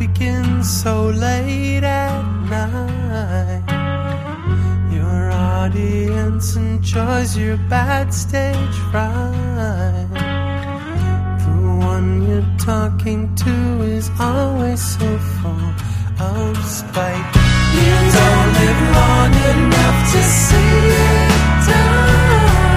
begins so late at night. Your audience enjoys your bad stage fright. The one you're talking to is always so